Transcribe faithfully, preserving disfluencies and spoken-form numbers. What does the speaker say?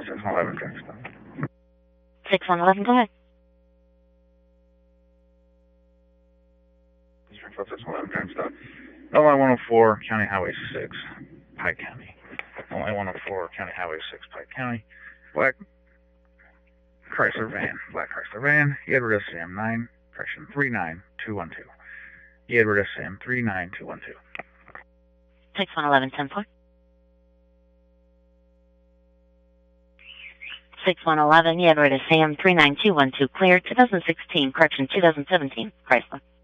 six one one, traffic stop. six one one, go ahead. Springfield six one one, traffic stop. L I one oh four, County Highway six, Pike County. L I one oh four, County Highway six, Pike County. Black Chrysler van. Black Chrysler van. Edward S M nine, correction, three nine two one two. Edward S M three nine two one two. six one one, ten four. six one one, Edward S M three nine two one two, clear, twenty sixteen, correction, twenty seventeen, Chrysler.